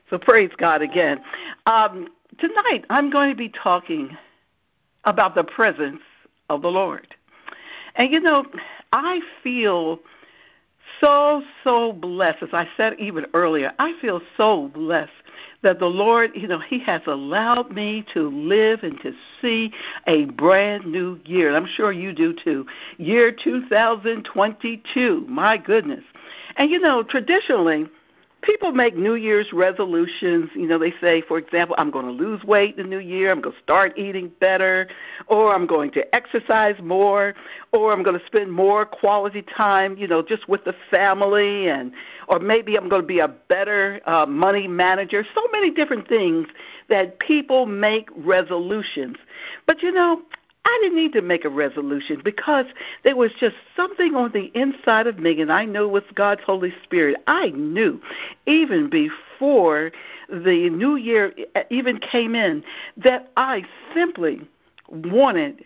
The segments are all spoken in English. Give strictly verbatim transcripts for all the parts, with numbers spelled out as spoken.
So praise God again. Um, tonight I'm going to be talking about the presence of the Lord. And you know, I feel so, so blessed. As I said even earlier, I feel so blessed that the Lord, you know, he has allowed me to live and to see a brand new year. And I'm sure you do too. Year two thousand twenty-two. My goodness. And you know, traditionally, people make New Year's resolutions. You know, they say, for example, I'm going to lose weight in the new year, I'm going to start eating better, or I'm going to exercise more, or I'm going to spend more quality time, you know, just with the family, and or maybe I'm going to be a better uh, money manager. So many different things that people make resolutions. But, you know, I didn't need to make a resolution because there was just something on the inside of me, and I know it was God's Holy Spirit. I knew even before the new year even came in that I simply wanted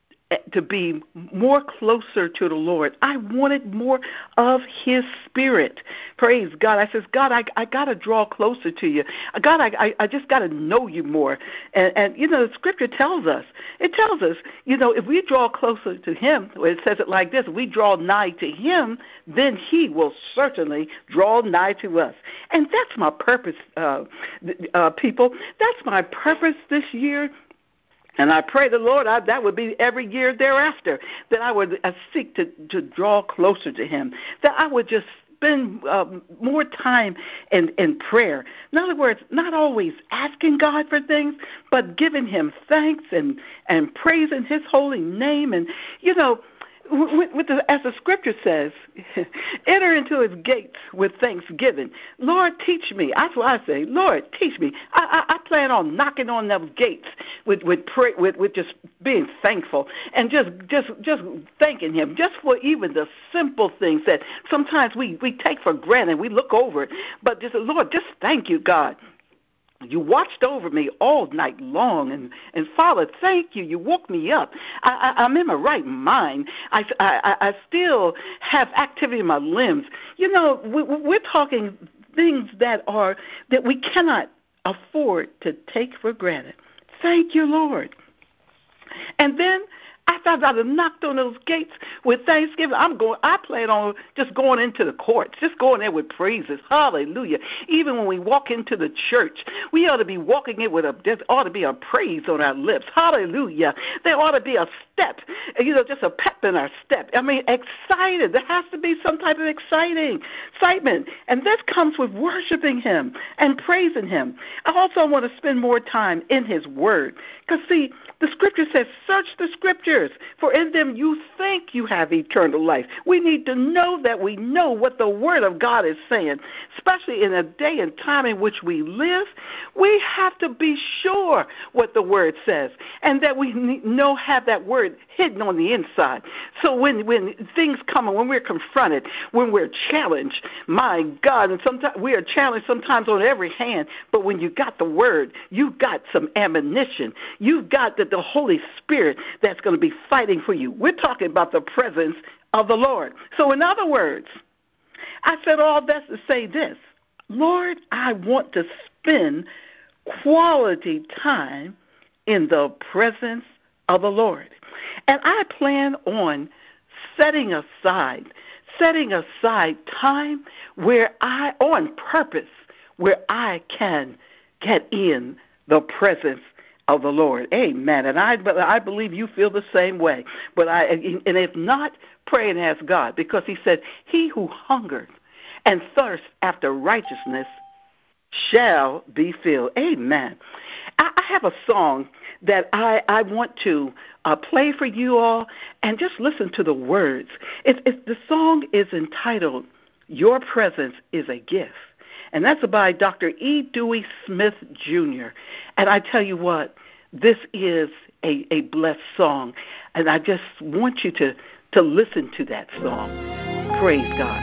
to be more closer to the Lord. I wanted more of his spirit. Praise God. I says, God, I, I got to draw closer to you. God, I, I, I just got to know you more. And, and, you know, the scripture tells us, it tells us, you know, if we draw closer to him, it says it like this, if we draw nigh to him, then he will certainly draw nigh to us. And that's my purpose, uh, uh, people. That's my purpose this year. And I pray the Lord I, that would be every year thereafter, that I would uh, seek to, to draw closer to him, that I would just spend uh, more time in, in prayer. In other words, not always asking God for things, but giving him thanks and, and praising his holy name. And, you know, with, with the, as the scripture says, enter into his gates with thanksgiving. Lord, teach me. That's what I say. Lord, teach me. I, I, I plan on knocking on those gates with with, pray, with with just being thankful and just just just thanking him just for even the simple things that sometimes we, we take for granted. We look over it. But just, Lord, just thank you, God. You watched over me all night long, and, and Father, thank you. You woke me up. I, I, I'm in my right mind. I, I, I still have activity in my limbs. You know, we, we're talking things that are that we cannot afford to take for granted. Thank you, Lord. And then after I've knocked on those gates with thanksgiving, I'm going. I plan on just going into the courts, just going there with praises. Hallelujah! Even when we walk into the church, we ought to be walking in with a. There ought to be a praise on our lips. Hallelujah! There ought to be a step, you know, just a pep in our step. I mean, excited. There has to be some type of exciting excitement, and this comes with worshiping Him and praising Him. I also want to spend more time in His Word, because see, the Scripture says, "Search the Scriptures, for in them you think you have eternal life." We need to know that we know what the Word of God is saying, especially in a day and time in which we live. We have to be sure what the Word says, and that we know have that Word hidden on the inside. So when when things come, when we're confronted, when we're challenged, my God, and sometimes we are challenged sometimes on every hand, but when you got the Word, you got some ammunition. You've got the, the Holy Spirit that's going to be fighting for you. We're talking about the presence of the Lord. So in other words, I said all that to say this: Lord, I want to spend quality time in the presence of the Lord. And I plan on setting aside, setting aside time where I, on purpose, where I can get in the presence of the Lord. Amen. And I, I believe you feel the same way. But I, and if not, pray and ask God, because He said, "He who hungers and thirsts after righteousness shall be filled." Amen. I, I have a song that I, I want to uh, play for you all, and just listen to the words. It, it, the song is entitled, "Your Presence is a Gift." And that's by Doctor E. Dewey Smith, Junior And I tell you what, this is a, a blessed song. And I just want you to, to listen to that song. Praise God.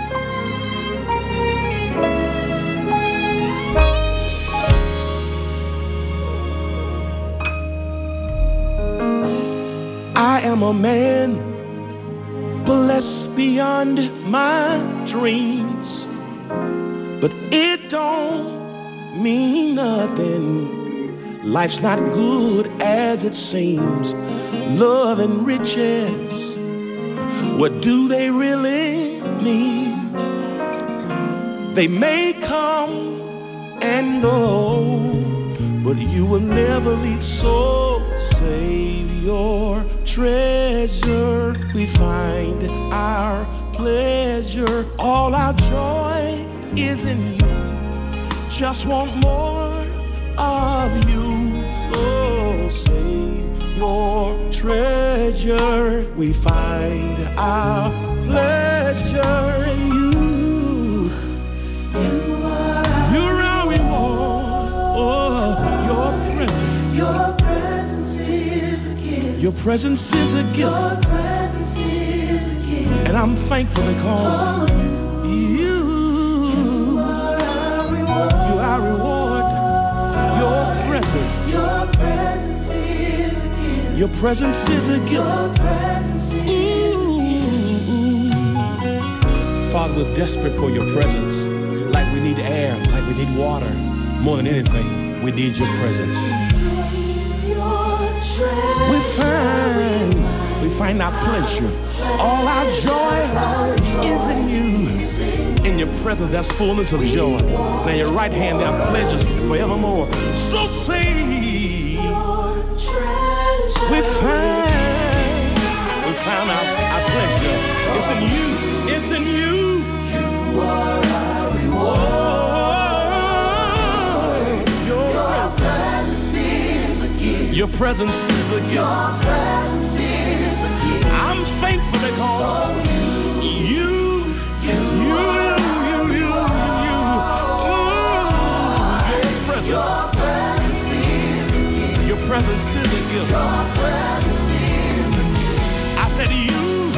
I am a man blessed beyond my dreams, but it don't mean nothing. Life's not good as it seems. Love and riches, what do they really mean? They may come and go, but you will never leave. So save your treasure. We find our pleasure. All our joy is in you. Just want more of you. So save your treasure. We find our pleasure in you. You are You're our reward. Oh, your presence. Your presence is a gift. Your presence is a gift. Your presence is a gift. And I'm thankful because you, you are our reward. You are our reward. Your presence. Your presence is a gift. Your presence is a gift. Your presence is a gift. Father, we're desperate for your presence. Like we need air, like we need water. More than anything, we need your presence. We find, we find our pleasure. All our joy is in you. In your presence, there's fullness of joy. Now your right hand, there are pleasures forevermore. So save. We find, we found our, our pleasure. It's in you. It's in you. You are our reward. Your, your presence is a gift. Your presence is a gift. Your presence is a gift. I'm thankful because you, you, you, you, you, you, you. Oh, your presence. Your presence is a gift. Your presence is a gift. Your presence is a gift. I said you.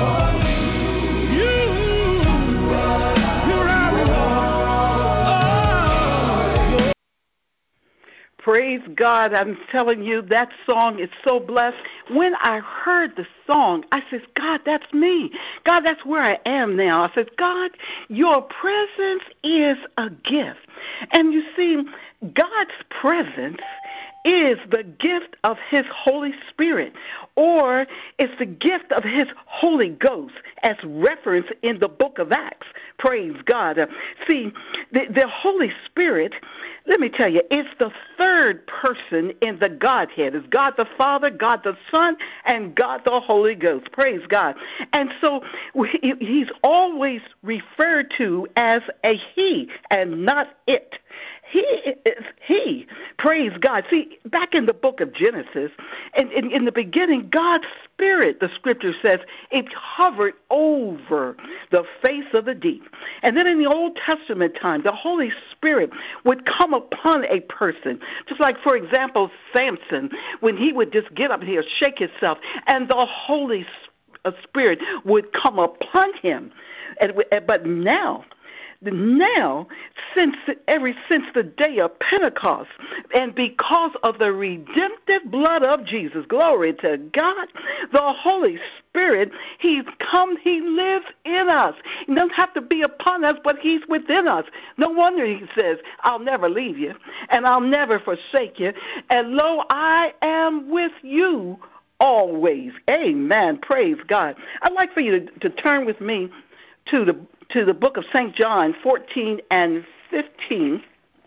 Praise God. I'm telling you, that song is so blessed. When I heard the song, I said, God, that's me. God, that's where I am now. I said, God, your presence is a gift. And you see, God's presence is the gift of his Holy Spirit, or it's the gift of his Holy Ghost, as referenced in the book of Acts. Praise God. Uh, see, the, the Holy Spirit, let me tell you, it's the third person in the Godhead. It's God the Father, God the Son, and God the Holy Ghost. Praise God. And so he, he's always referred to as a he and not it. He is he. Praise God. See, back in the book of Genesis, in, in, in the beginning, God's Spirit, the scripture says, it hovered over the face of the deep. And then in the Old Testament time, the Holy Spirit would come upon a person. Just like, for example, Samson, when he would just get up here, shake himself, and the Holy Spirit would come upon him. And, but now, Now, since ever since the day of Pentecost, and because of the redemptive blood of Jesus, glory to God, the Holy Spirit, he's come, he lives in us. He doesn't have to be upon us, but he's within us. No wonder he says, I'll never leave you, and I'll never forsake you, and lo, I am with you always. Amen. Praise God. I'd like for you to, to turn with me to the to the book of Saint John, fourteen and fifteen.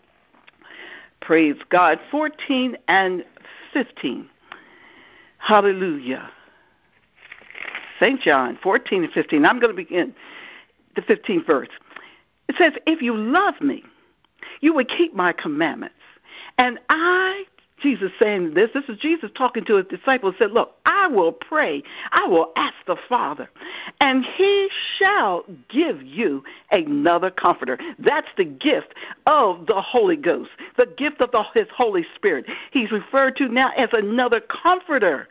Praise God, fourteen and fifteen. Hallelujah. Saint John, fourteen and fifteen. I'm going to begin the fifteenth verse. It says, if you love me, you would keep my commandments. And I, Jesus saying this, this is Jesus talking to his disciples, said, look, I will pray, I will ask the Father, and he shall give you another comforter. That's the gift of the Holy Ghost, the gift of the, his Holy Spirit. He's referred to now as another comforter.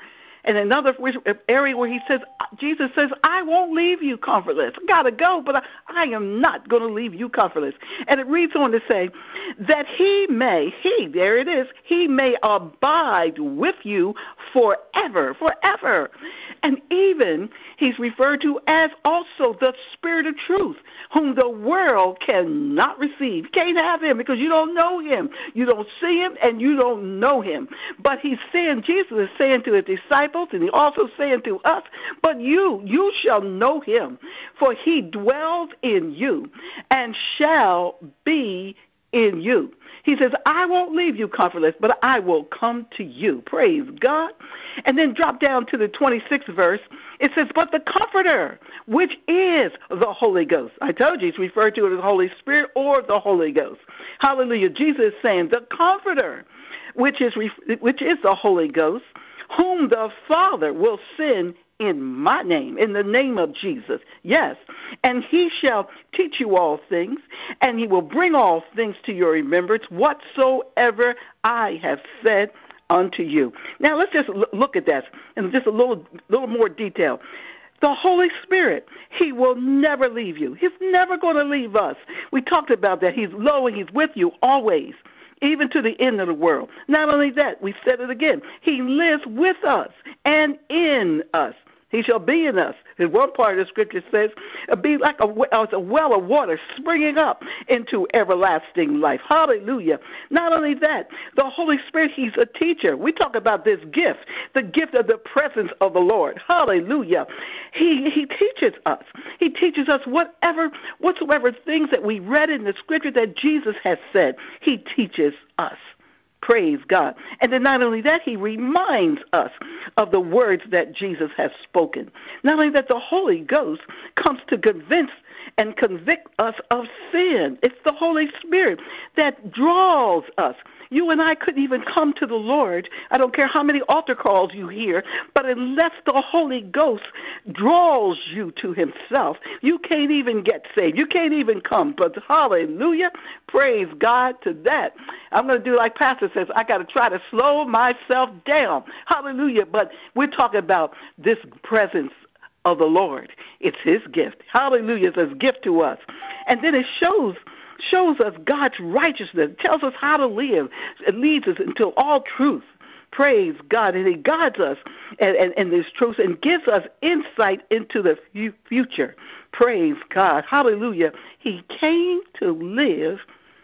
And another area where he says, Jesus says, I won't leave you comfortless. I got to go, but I, I am not going to leave you comfortless. And it reads on to say that he may, he, there it is, he may abide with you forever, forever. And even he's referred to as also the Spirit of truth, whom the world cannot receive. You can't have him because you don't know him. You don't see him and you don't know him. But he's saying, Jesus is saying to his disciples, and he also saying to us, but you, you shall know him, for he dwells in you and shall be in you. He says, I won't leave you comfortless, but I will come to you. Praise God. And then drop down to the twenty-sixth verse. It says, but the Comforter, which is the Holy Ghost. I told you, it's referred to as the Holy Spirit or the Holy Ghost. Hallelujah. Jesus is saying, the Comforter, which is which is the Holy Ghost, whom the Father will send in my name, in the name of Jesus. Yes. And he shall teach you all things, and he will bring all things to your remembrance, whatsoever I have said unto you. Now let's just look at that in just a little, little more detail. The Holy Spirit, he will never leave you. He's never going to leave us. We talked about that. He's low and he's with you always, even to the end of the world. Not only that, we said it again, he lives with us and in us. He shall be in us. In one part of the scripture says, be like a, a well of water springing up into everlasting life. Hallelujah. Not only that, the Holy Spirit, he's a teacher. We talk about this gift, the gift of the presence of the Lord. Hallelujah. He he teaches us. He teaches us whatever, whatsoever things that we read in the scripture that Jesus has said. He teaches us. Praise God. And then not only that, he reminds us of the words that Jesus has spoken. Not only that, the Holy Ghost comes to convince and convict us of sin. It's the Holy Spirit that draws us. You and I couldn't even come to the Lord. I don't care how many altar calls you hear, but unless the Holy Ghost draws you to himself, you can't even get saved. You can't even come. But hallelujah, praise God to that. I'm going to do like Pastor says, I got to try to slow myself down. Hallelujah. But we're talking about this presence of the Lord. It's his gift. Hallelujah. It's his gift to us. And then it shows shows us God's righteousness. It tells us how to live. It leads us into all truth. Praise God. And he guides us in, in, in this truth and gives us insight into the future. Praise God. Hallelujah. He came to live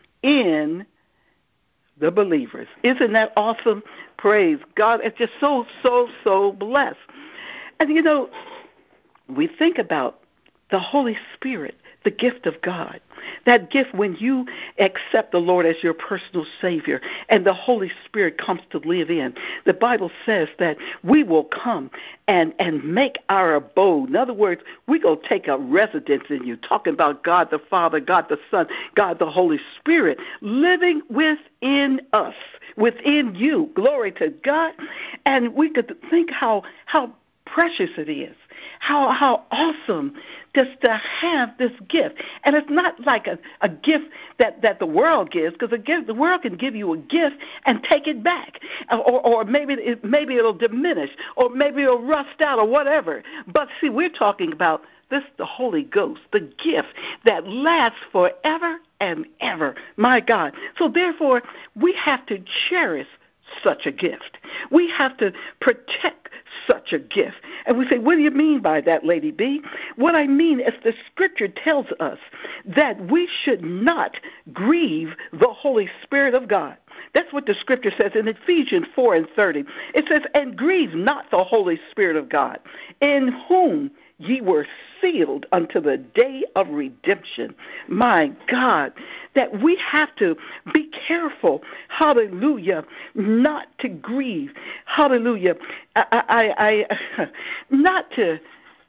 in the believers. Isn't that awesome? Praise God. It's just so, so, so blessed. And, you know, we think about the Holy Spirit, the gift of God. That gift when you accept the Lord as your personal Savior and the Holy Spirit comes to live in. The Bible says that we will come and, and make our abode. In other words, we're going to take a residence in you. Talking about God the Father, God the Son, God the Holy Spirit living within us, within you. Glory to God. And we could think how how precious it is. How how awesome just to have this gift. And it's not like a, a gift that, that the world gives, because a gift, the world can give you a gift and take it back. Or, or maybe it, maybe it'll diminish, or maybe it'll rust out, or whatever. But see, we're talking about this, the Holy Ghost, the gift that lasts forever and ever. My God. So therefore, we have to cherish such a gift. We have to protect such a gift. And we say, what do you mean by that, Lady B? What I mean is the scripture tells us that we should not grieve the Holy Spirit of God. That's what the scripture says in Ephesians four and thirty. It says, and grieve not the Holy Spirit of God, in whom ye were sealed unto the day of redemption. My God, that we have to be careful, hallelujah, not to grieve, hallelujah, I, I, I not to,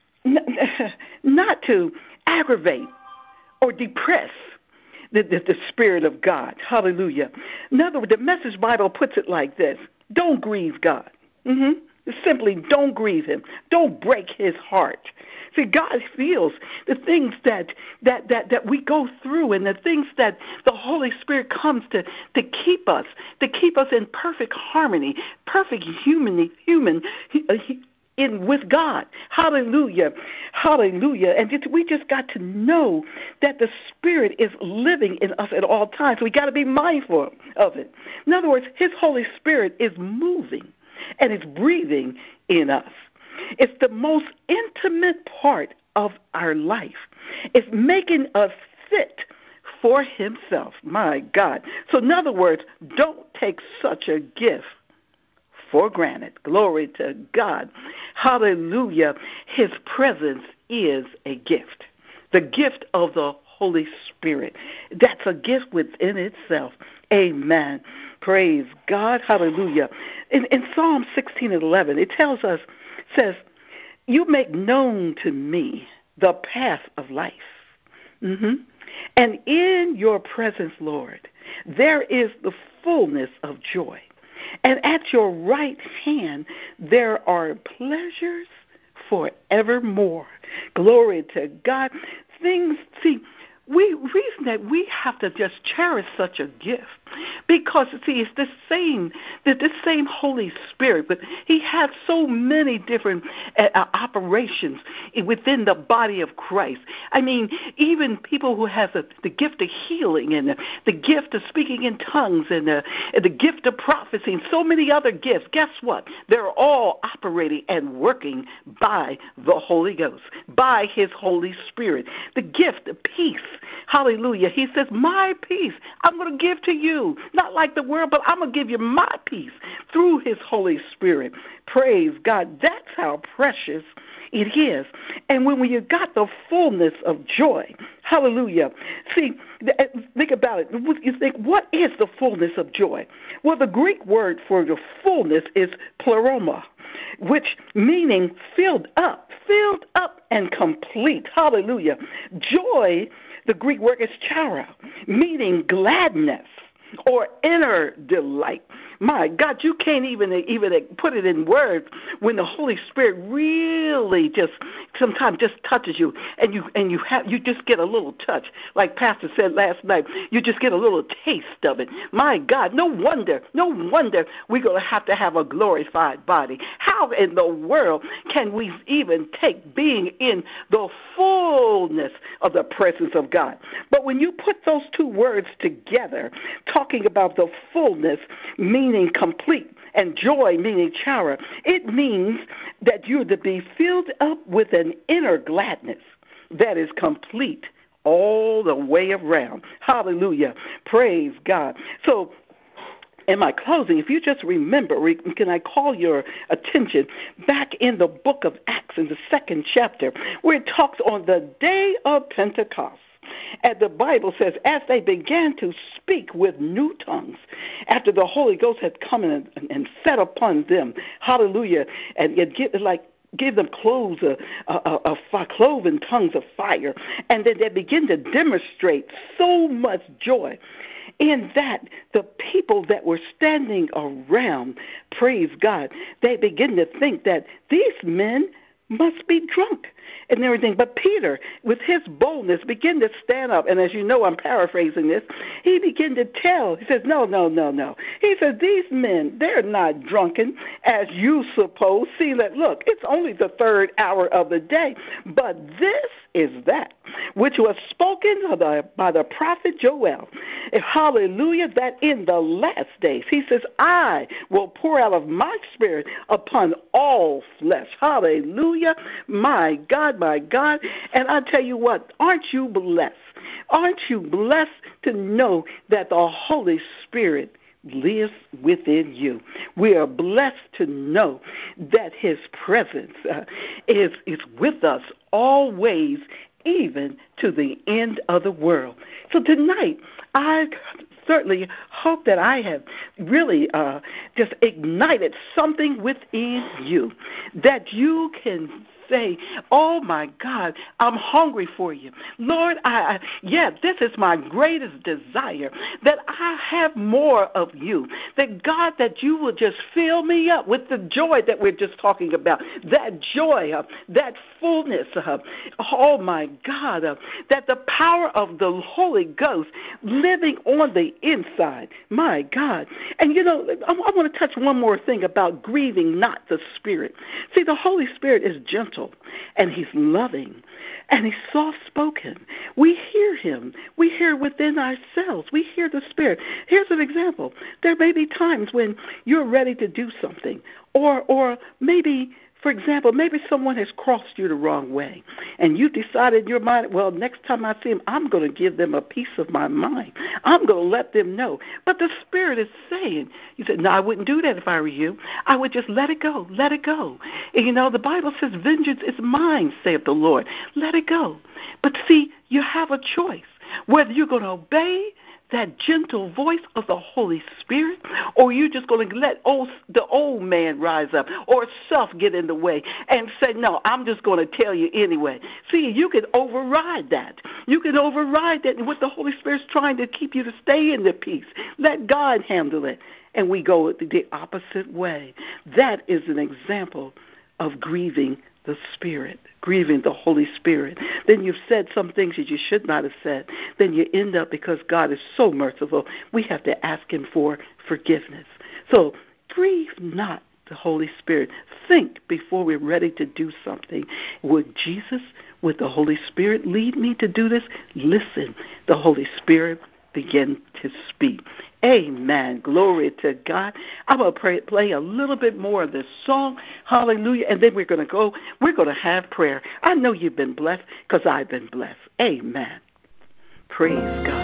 not to aggravate or depress the, the, the Spirit of God, hallelujah. In other words, the Message Bible puts it like this: don't grieve God. Mm-hmm. Simply don't grieve him. Don't break his heart. See, God feels the things that, that, that, that we go through and the things that the Holy Spirit comes to, to keep us, to keep us in perfect harmony, perfect human, human in with God. Hallelujah. Hallelujah. And just, we just got to know that the Spirit is living in us at all times. We got to be mindful of it. In other words, his Holy Spirit is moving and it's breathing in us. It's the most intimate part of our life. It's making us fit for himself. My God. So in other words, don't take such a gift for granted. Glory to God. Hallelujah. His presence is a gift. The gift of the Holy Spirit. That's a gift within itself. Amen. Praise God. Hallelujah. In, in Psalm sixteen and eleven, it tells us, says, you make known to me the path of life. Mm-hmm. And in your presence, Lord, there is the fullness of joy. And at your right hand, there are pleasures forevermore. Glory to God. Things, see, we reason that we have to just cherish such a gift because, see, it's the same, the, the same Holy Spirit, but he has so many different uh, operations within the body of Christ. I mean, even people who have the, the gift of healing and the, the gift of speaking in tongues and the, and the gift of prophecy and so many other gifts, guess what? They're all operating and working by the Holy Ghost, by his Holy Spirit. The gift of peace. Hallelujah. He says, my peace I'm going to give to you. Not like the world, but I'm going to give you my peace through his Holy Spirit. Praise God. That's how precious it is. And when you got the fullness of joy, hallelujah. See, think about it. You think, what is the fullness of joy? Well, the Greek word for the fullness is pleroma, which meaning filled up, filled up and complete. Hallelujah. Joy, the Greek word is chara, meaning gladness or inner delight. My God, you can't even even put it in words when the Holy Spirit really just sometimes just touches you, and you and you have you just get a little touch, like Pastor said last night. You just get a little taste of it. My God, no wonder, no wonder we're going to have to have a glorified body. How in the world can we even take being in the fullness of the presence of God? But when you put those two words together, talking about the fullness meaning complete and joy meaning chara, it means that you're to be filled up with an inner gladness that is complete all the way around. Hallelujah. Praise God. So in my closing, if you just remember, can I call your attention back in the book of Acts in the second chapter where it talks on the day of Pentecost. And the Bible says, as they began to speak with new tongues, after the Holy Ghost had come in and, and set upon them, hallelujah, and it give, like give them clothes of uh, uh, uh, cloven tongues of fire, and then they begin to demonstrate so much joy. In that, the people that were standing around, praise God, they begin to think that these men must be drunk and everything. But Peter, with his boldness, began to stand up. And as you know, I'm paraphrasing this. He began to tell. He says, no, no, no, no. He says, these men, they're not drunken as you suppose. See, that look, it's only the third hour of the day. But this is that which was spoken the, by the prophet Joel. Hallelujah, that in the last days, he says, I will pour out of my spirit upon all flesh. Hallelujah. My God, my God. And I tell you what, aren't you blessed? Aren't you blessed to know that the Holy Spirit lives within you? We are blessed to know that his presence uh, is, is with us always, even to the end of the world. So tonight, I certainly hope that I have really uh, just ignited something within you, that you can say, oh, my God, I'm hungry for you. Lord, I, I yeah, this is my greatest desire, that I have more of you, that, God, that you will just fill me up with the joy that we're just talking about, that joy, uh, that fullness, uh, oh, my God, uh, that the power of the Holy Ghost living on the inside, my God. And, you know, I, I want to touch one more thing about grieving not the Spirit. See, the Holy Spirit is gentle, and he's loving, and he's soft-spoken. We hear him. We hear within ourselves. We hear the Spirit. Here's an example. There may be times when you're ready to do something, or or maybe, for example, maybe someone has crossed you the wrong way, and you decided in your mind, well, next time I see them, I'm going to give them a piece of my mind. I'm going to let them know. But the Spirit is saying, you said, no, I wouldn't do that if I were you. I would just let it go, let it go. And, you know, the Bible says, vengeance is mine, saith the Lord. Let it go. But see, you have a choice, whether you're going to obey that gentle voice of the Holy Spirit, or you're just going to let old, the old man rise up, or self get in the way and say, no, I'm just going to tell you anyway. See, you can override that. You can override that, and what the Holy Spirit's trying to keep you to stay in the peace. Let God handle it. And we go the opposite way. That is an example of grieving the Spirit, grieving the Holy Spirit. Then you've said some things that you should not have said. Then you end up, because God is so merciful, we have to ask him for forgiveness. So grieve not the Holy Spirit. Think before we're ready to do something. Would Jesus, would the Holy Spirit lead me to do this? Listen, the Holy Spirit begin to speak. Amen. Glory to God. I'm going to pray, play a little bit more of this song. Hallelujah. And then we're going to go, we're going to have prayer. I know you've been blessed because I've been blessed. Amen. Praise God.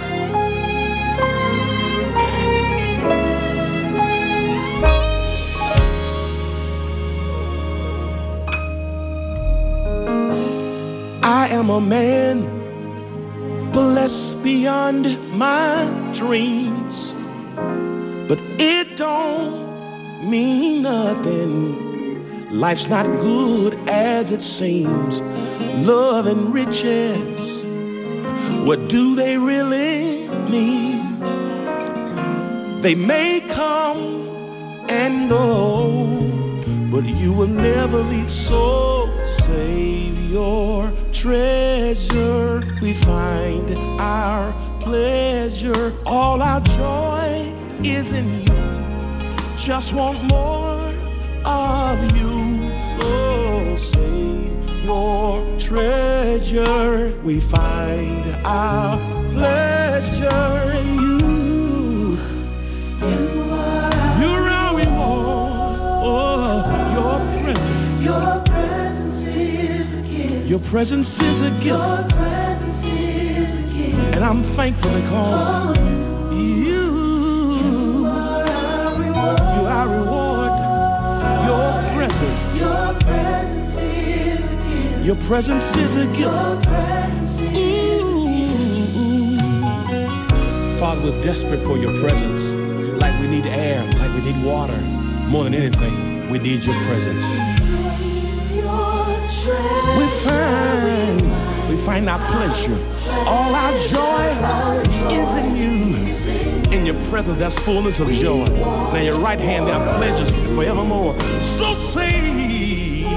I am a man blessed beyond my dreams, but it don't mean nothing. Life's not good as it seems. Love and riches, what do they really mean? They may come and go, but you will never leave, so save your treasure. We find our pleasure, all our joy is in you. Just want more of you. Oh, save your treasure. We find our pleasure in you. You are, you're our reward. Oh, your presence. Your presence is a gift. Your presence is a gift. Your presence is a gift. And I'm thankful because oh, you. You are reward. Your presence. Your presence is a gift. Your presence is a gift. Ooh. Father, we're desperate for your presence. Like we need air, like we need water. More than anything, we need your presence. We find, we find our pleasure. All our joy is in you. In your presence, there's fullness of joy. Now your right hand, there are pleasures forevermore. So save.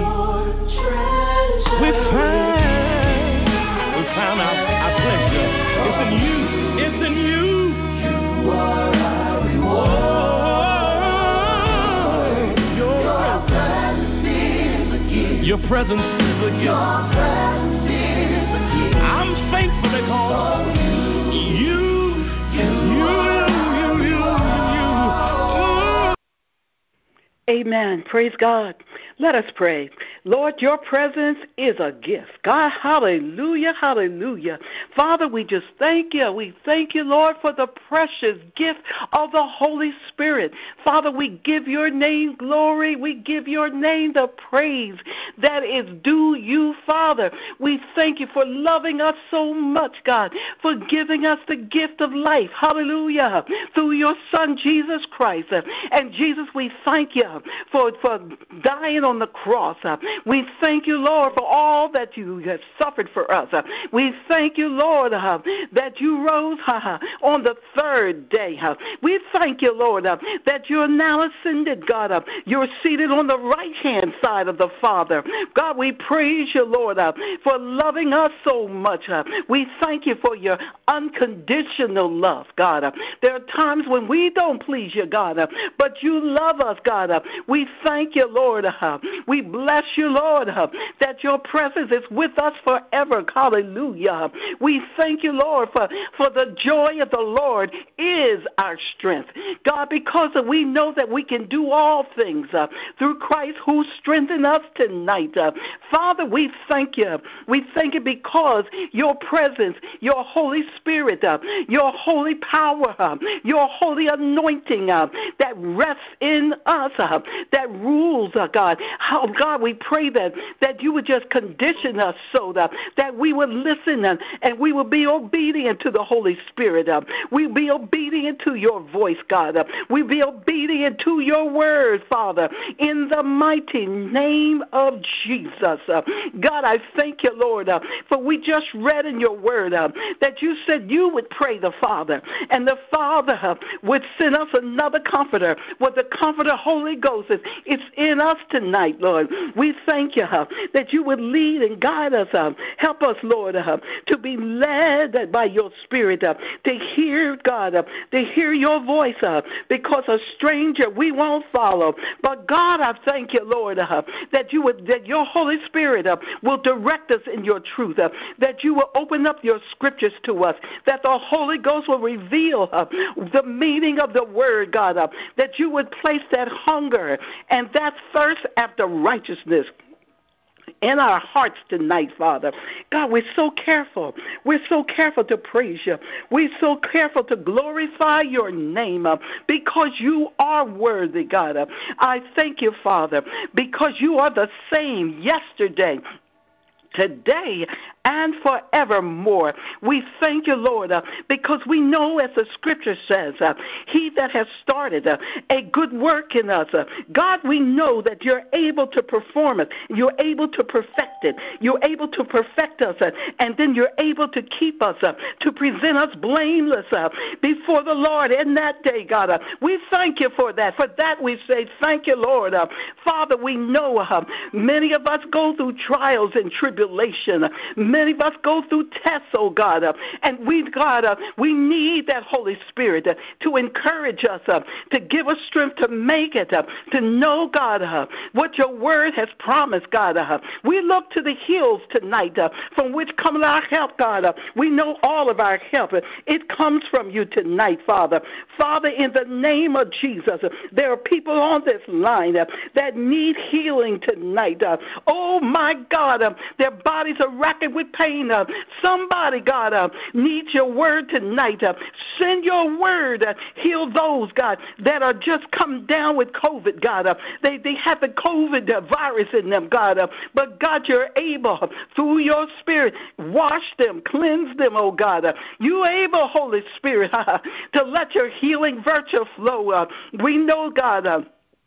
We find, we found our, our pleasure. It's in you. It's in you. You are our reward. Oh, your presence is a gift. Your presence is a gift. Your presence is a gift. I'm thankful because you, you, you. Amen. Praise God. Let us pray. Lord, your presence is a gift. God, hallelujah, hallelujah. Father, we just thank you. We thank you, Lord, for the precious gift of the Holy Spirit. Father, we give your name glory. We give your name the praise that is due you, Father. We thank you for loving us so much, God, for giving us the gift of life. Hallelujah. Through your Son, Jesus Christ. And Jesus, we thank you uh, for, for dying on the cross. Uh, we thank you, Lord, for all that you have suffered for us. Uh, we thank you, Lord, uh, that you rose uh, on the third day. Uh, we thank you, Lord, uh, that you're now ascended, God. Uh, you're seated on the right-hand side of the Father. God, we praise you, Lord, uh, for loving us so much. Uh, we thank you for your unconditional love, God. Uh, there are times when we don't please you, God, uh, but you love us, God. Uh, we thank you, Lord. Uh, we bless you, Lord, uh, that your presence is with us forever. Hallelujah. We thank you, Lord, for, for the joy of the Lord is our strength. God, because we know that we can do all things uh, through Christ who strengthens us tonight. Uh, Father, we thank you. We thank you because your presence, your Holy Spirit, uh, your holy power, uh, your holy anointing uh, that rests in us, uh, that rules, uh, God. Oh, God, we pray that, that you would just condition us so that, that we would listen and, and we would be obedient to the Holy Spirit. Uh, we be obedient to your voice, God. Uh, we be obedient to your word, Father, in the mighty name of Jesus. Uh, God, I thank you, Lord, uh, for we just read in your word uh, that you said you would pray the Father, and the Father uh, would send us another comforter. What the comforter, Holy Ghost, is it's in us tonight, Lord. We thank you uh, that you would lead and guide us. Uh, help us, Lord, uh, to be led by your Spirit, uh, to hear, God, uh, to hear your voice, uh, because a stranger we won't follow. But God, I thank you, Lord, uh, that you would, that your Holy Spirit uh, will direct us in your truth, uh, that you will open up your scriptures to us, that the Holy Ghost will reveal uh, the meaning of the word, God, uh, that you would place that hunger and that thirst after righteousness in our hearts tonight, Father. God, we're so careful. We're so careful to praise you. We're so careful to glorify your name uh, because you are worthy, God. Uh, I thank you, Father, because you are the same yesterday, today, and forevermore. We thank you, Lord, uh, because we know, as the scripture says, uh, he that has started uh, a good work in us, uh, God, we know that you're able to perform it. You're able to perfect it. You're able to perfect us, uh, and then you're able to keep us, uh, to present us blameless uh, before the Lord in that day, God. Uh, we thank you for that. For that we say thank you, Lord. Uh, Father, we know uh, many of us go through trials and tribulation. Uh, Many of us go through tests, oh God, uh, and we, God, uh, we need that Holy Spirit uh, to encourage us, uh, to give us strength to make it, uh, to know, God, uh, what your word has promised, God. Uh, we look to the hills tonight uh, from which comes our help, God. Uh, we know all of our help. Uh, it comes from you tonight, Father. Father, in the name of Jesus, uh, there are people on this line uh, that need healing tonight. Uh, oh, my God, uh, their bodies are racking with pain. Uh, somebody, God, uh, needs your word tonight. Uh, send your word. Uh, heal those, God, that are just come down with COVID, God. Uh, they, they have the COVID uh, virus in them, God. Uh, but, God, you're able, uh, through your spirit, wash them, cleanse them, oh, God. Uh, you able, Holy Spirit, uh, to let your healing virtue flow. Uh, we know, God, uh,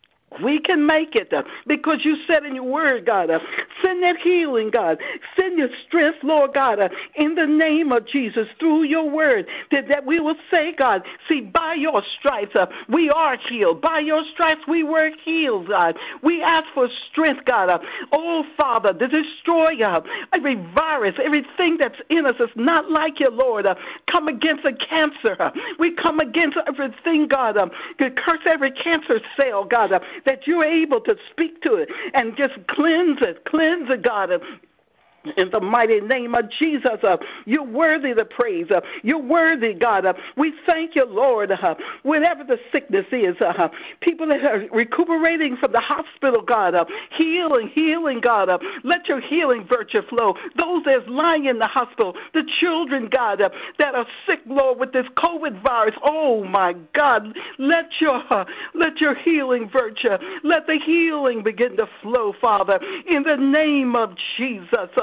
we can make it uh, because you said in your word, God, uh, send that healing, God. Send your strength, Lord God, uh, in the name of Jesus, through your word, that, that we will say, God, see, by your stripes, uh, we are healed. By your stripes, we were healed, God. We ask for strength, God. Uh, oh, Father, to destroy uh, every virus, everything that's in us that's not like you, Lord. Uh, come against the cancer. Uh, we come against everything, God. Uh, curse every cancer cell, God. Uh, that you're able to speak to it and just cleanse it, cleanse it, God. In the mighty name of Jesus, uh, you're worthy to praise. Uh, you're worthy, God. Uh, we thank you, Lord. Uh, whatever the sickness is, uh, people that are recuperating from the hospital, God, uh, healing, healing, God. Uh, let your healing virtue flow. Those that's lying in the hospital, the children, God, uh, that are sick, Lord, with this COVID virus. Oh my God, let your uh, let your healing virtue, let the healing begin to flow, Father, in the name of Jesus. Uh,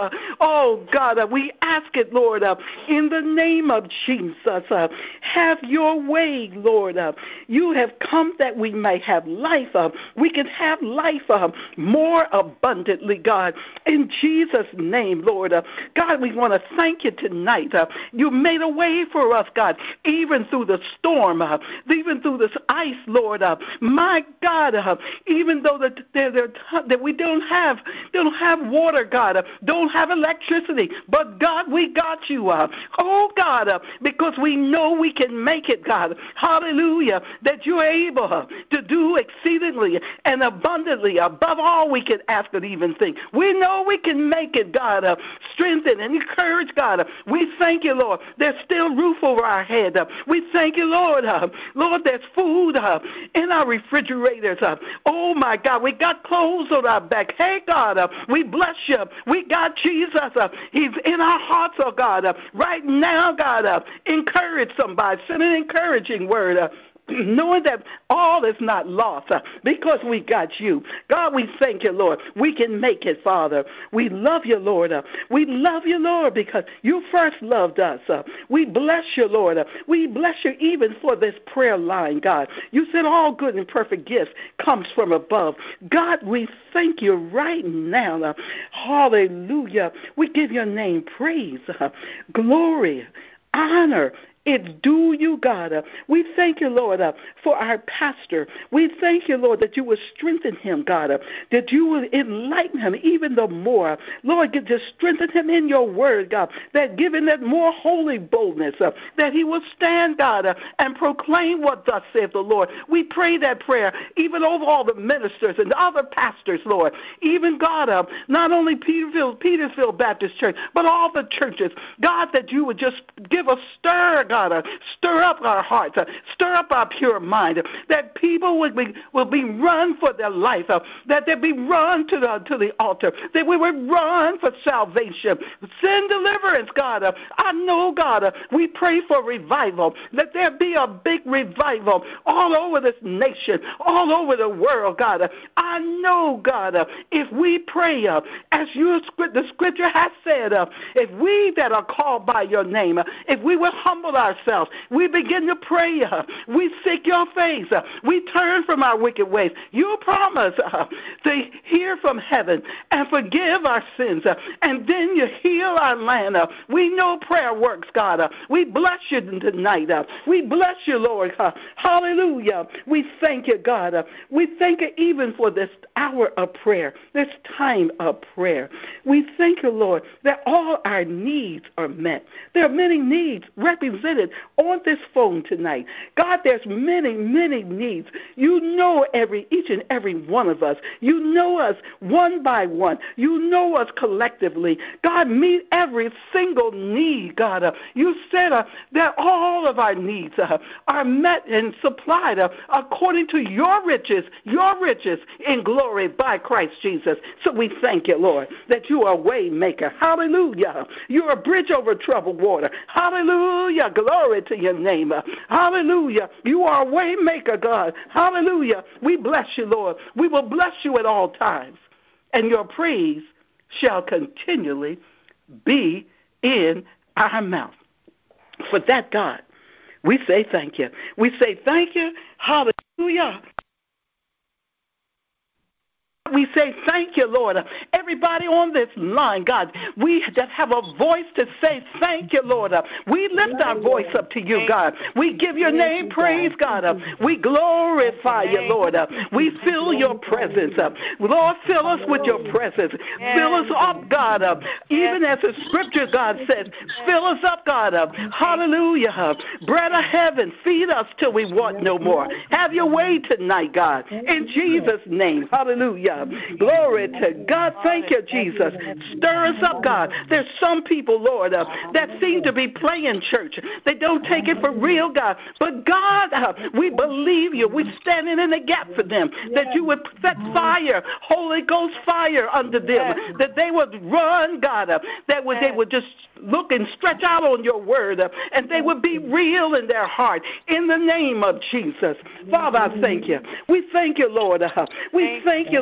Uh, oh, God, uh, we ask it, Lord, uh, in the name of Jesus. Uh, have your way, Lord. Uh, you have come that we may have life. Uh, we can have life uh, more abundantly, God. In Jesus' name, Lord. Uh, God, we want to thank you tonight. Uh, you made a way for us, God, even through the storm, uh, even through this ice, Lord. Uh, my God, uh, even though that, they're, they're, that we don't have, don't have water, God, uh, don't have electricity, but God, we got you. Uh, oh, God, uh, because we know we can make it, God. Hallelujah, that you're able uh, to do exceedingly and abundantly above all we can ask or even think. We know we can make it, God. Uh, strengthen and encourage, God. Uh, we thank you, Lord. There's still roof over our head. Uh, we thank you, Lord. Uh, Lord, there's food uh, in our refrigerators. Uh, oh, my God, we got clothes on our back. Hey, God, uh, we bless you. We got Jesus. Uh, he's in our hearts, oh, God. Uh, right now, God, uh, encourage somebody. Send an encouraging word. Uh, knowing that all is not lost uh, because we got you. God, we thank you, Lord. We can make it, Father. We love you, Lord. Uh, we love you, Lord, because you first loved us. Uh, we bless you, Lord. Uh, we bless you even for this prayer line, God. You said all good and perfect gifts comes from above. God, we thank you right now. Uh, hallelujah. We give your name praise, uh, glory, honor. It's due you, God. Uh, we thank you, Lord, uh, for our pastor. We thank you, Lord, that you will strengthen him, God, uh, that you will enlighten him even the more. Lord, just strengthen him in your word, God, that give him that more holy boldness, uh, that he will stand, God, uh, and proclaim what thus saith the Lord. We pray that prayer even over all the ministers and the other pastors, Lord, even, God, uh, not only Petersfield, Petersfield Baptist Church, but all the churches. God, that you would just give a stir, God, Uh, stir up our hearts, uh, stir up our pure mind, uh, that people will be will be run for their life, uh, that they be run to the to the altar, that we would run for salvation, send deliverance, God. Uh, I know, God, uh, we pray for revival. Let there be a big revival all over this nation, all over the world, God. Uh, I know, God, uh, if we pray, uh, as you the Scripture has said, uh, if we that are called by your name, uh, if we will humble ourselves, we begin to pray, uh, we seek your face, uh, we turn from our wicked ways. You promise uh, to hear from heaven and forgive our sins, uh, and then you heal our land. Uh, we know prayer works, God. Uh, we bless you tonight. Uh, we bless you, Lord. Uh, hallelujah. We thank you, God. Uh, we thank you even for this hour of prayer, this time of prayer. We thank you, Lord, that all our needs are met. There are many needs represented on this phone tonight. God, there's many, many needs. You know every each and every one of us. You know us one by one. You know us collectively. God, meet every single need, God. Uh, you said uh, that all of our needs uh, are met and supplied uh, according to your riches, your riches in glory by Christ Jesus. So we thank you, Lord, that you are a way maker. Hallelujah. You're a bridge over troubled water. Hallelujah. Glory to your name. Hallelujah. You are a way maker, God. Hallelujah. We bless you, Lord. We will bless you at all times, and your praise shall continually be in our mouth. For that, God, we say thank you. We say thank you. Hallelujah. We say thank you, Lord. Everybody on this line, God, we just have a voice to say thank you, Lord. We lift our voice up to you, God. We give your name praise, God. We glorify you, Lord. We feel your presence. Lord, fill us with your presence. Fill us up, God. Even as the scripture, God says, fill us up, God. Hallelujah. Bread of heaven, feed us till we want no more. Have your way tonight, God. In Jesus' name. Hallelujah. Glory to God. Thank you, Jesus. Stir us up, God. There's some people, Lord, uh, that seem to be playing church. They don't take it for real, God. But God, uh, we believe you. We're standing in the gap for them, that you would set fire, Holy Ghost fire under them, that they would run, God, uh, that would, they would just look and stretch out on your word, uh, and they would be real in their heart. In the name of Jesus. Father, I thank you. We thank you, Lord. Uh, we thank you, Lord, because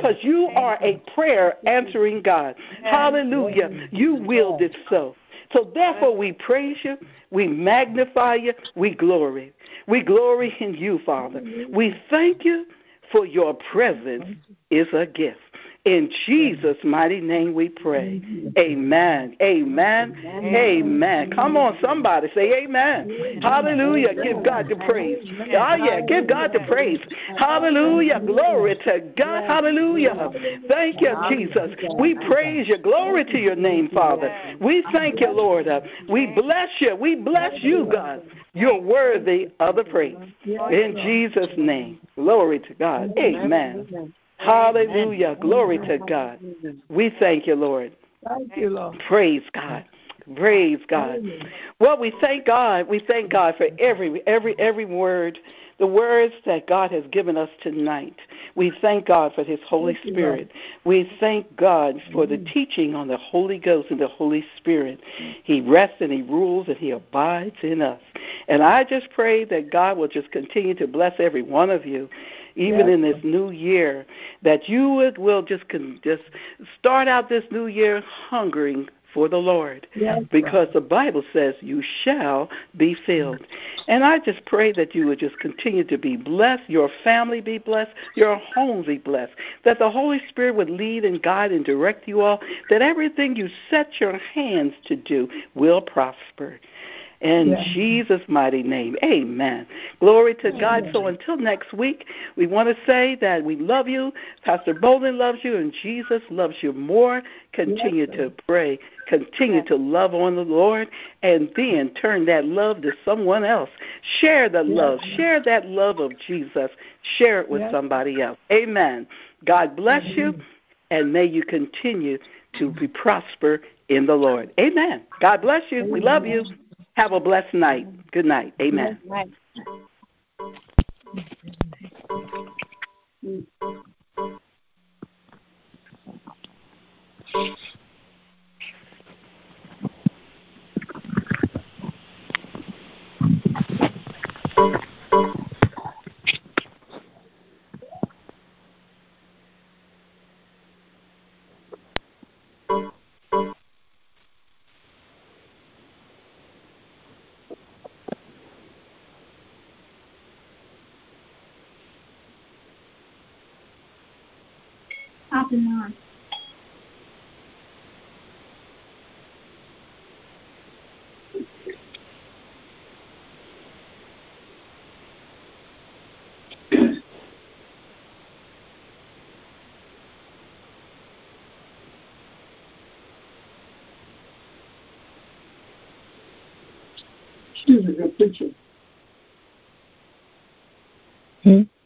because you are a prayer answering God. Hallelujah. You willed it so. So therefore we praise you, we magnify you, we glory. We glory in you, Father. We thank you for your presence is a gift. In Jesus' mighty name we pray. Amen. Amen. Amen. Come on, somebody say amen. Hallelujah. Give God the praise. Oh, yeah. Give God the praise. Hallelujah. Glory to God. Hallelujah. Thank you, Jesus. We praise you. Glory to your name, Father. We thank you, Lord. We bless you. We bless you, God. You're worthy of the praise. In Jesus' name. Glory to God. Amen. Hallelujah. Glory to God. We thank you, Lord. Thank you, Lord. Praise God. Praise God. Well, we thank God. We thank God for every every every word, the words that God has given us tonight. We thank God for his Holy Spirit. We thank God for the teaching on the Holy Ghost and the Holy Spirit. He rests and he rules and he abides in us. And I just pray that God will just continue to bless every one of you, even yes. in this new year, that you would, will just, just start out this new year hungering for the Lord, yes, because the Bible says you shall be filled. And I just pray that you would just continue to be blessed, your family be blessed, your homes be blessed, that the Holy Spirit would lead and guide and direct you all, that everything you set your hands to do will prosper. In yeah. Jesus' mighty name, amen. Glory to God. So until next week, we want to say that we love you. Pastor Bolden loves you, and Jesus loves you more. Continue yes, to pray. Continue yes. to love on the Lord, and then turn that love to someone else. Share the yes. love. Share that love of Jesus. Share it with yes. somebody else. Amen. God bless mm-hmm. you, and may you continue to be prosper in the Lord. Amen. God bless you. Amen. We love you. Have a blessed night. Good night. Amen. Right. Afternoon. Excuse me, preacher. Hmm?